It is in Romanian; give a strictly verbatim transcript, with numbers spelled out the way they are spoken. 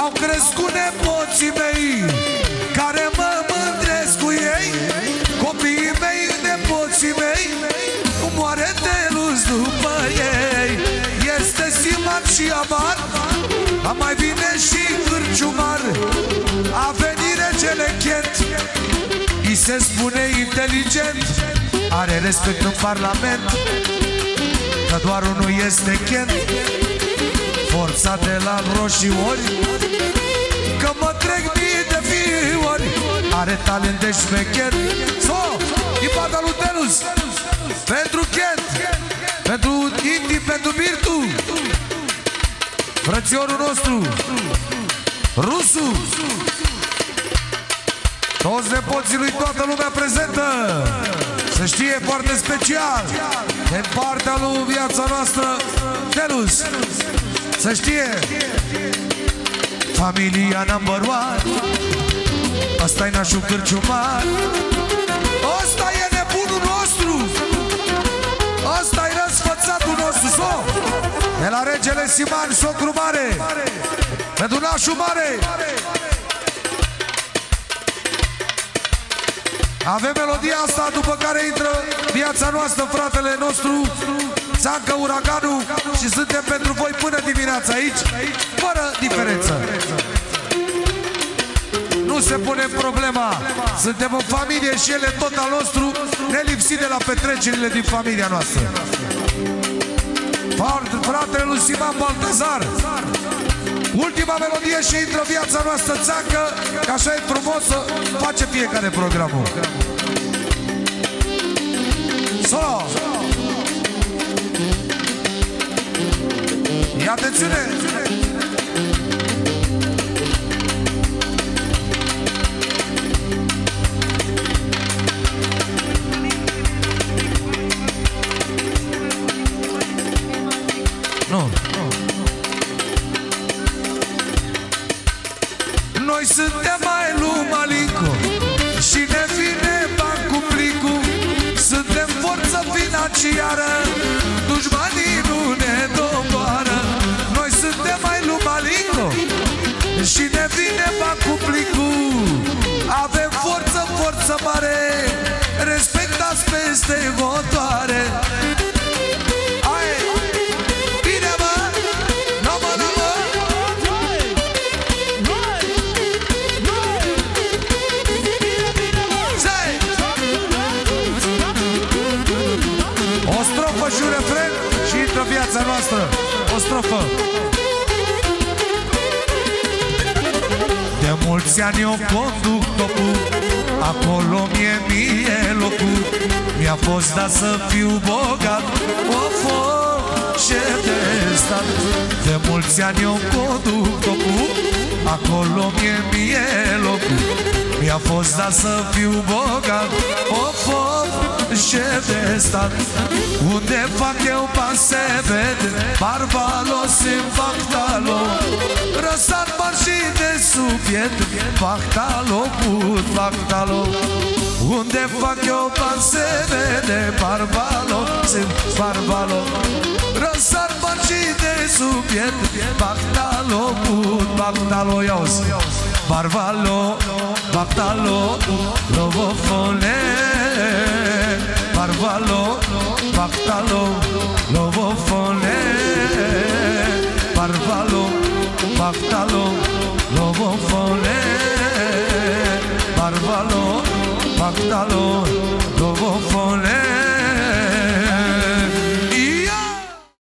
Au crescut nepoții mei, care mă mândresc cu ei. Copiii mei, nepoții mei, moare de luz după ei. Este stimat și amar, a mai vine și cârciumar. A venit regele Chent, i se spune inteligent, are respect în parlament, că doar unul este Chent, forța de la roșiori, că mă trec mii de fiori, are talent de șmecher. So, din partea lui Tenus, pentru Chent, pentru Inti, pentru Birtu, frățiorul nostru Rusu, toți nepoții lui, toată lumea prezentă. Să știe, foarte special din partea lui viața noastră Tenus. Să știe, familia number one, ăsta-i nașul cârciumar, ăsta e nebunul nostru, ăsta-i răsfățatul nostru. So, de la regele Siman, socru mare, pentru nașul mare. Avem melodia asta, după care intră viața noastră, fratele nostru Țancă Uraganul, și suntem pentru voi până dimineața aici, fără diferență. Nu se pune problema, suntem în familie și el e tot al nostru, nelipsit de la petrecerile din familia noastră. Fratele lui Siman Baltazar, ultima melodie și intră viața noastră Țancă, că așa e frumos să face fiecare programul. Solo! Ia atențiune! Nu, nu. Noi suntem mai lui Malinco și ne vine bani cu plicul. Suntem forță financiară, dușmanii nu ne doboară. Noi suntem mai lui Malinco și ne vine bani cu plicul. Avem forță, forță mare, respectați peste motoare. Și un refren și intră viața noastră. O strofă. De mulți ani eu conduc topul, acolo mie mie locul. Mi-a fost dat să fiu bogat, of, of, șef de stat. De mulți ani eu conduc topul, acolo mie mie locul. Mi-a fost dat să fiu bogat, of, of, șef de stat. Unde fac eu bani se vede, Barbalos în Bactalo, răsat bani și de subiet, Bactalo, put Bactalo. Unde fac eu bani se vede, Barbalos în Barbalo, răsat bani și de subiet, Bactalo, put Bactalo. Iauzi, Barbalo, Bactalo, lovofone, Barbalo, Bactalo, lovofone, Barbalo, Bactalo, lovofone, Barbalo, Bactalo, lovofone.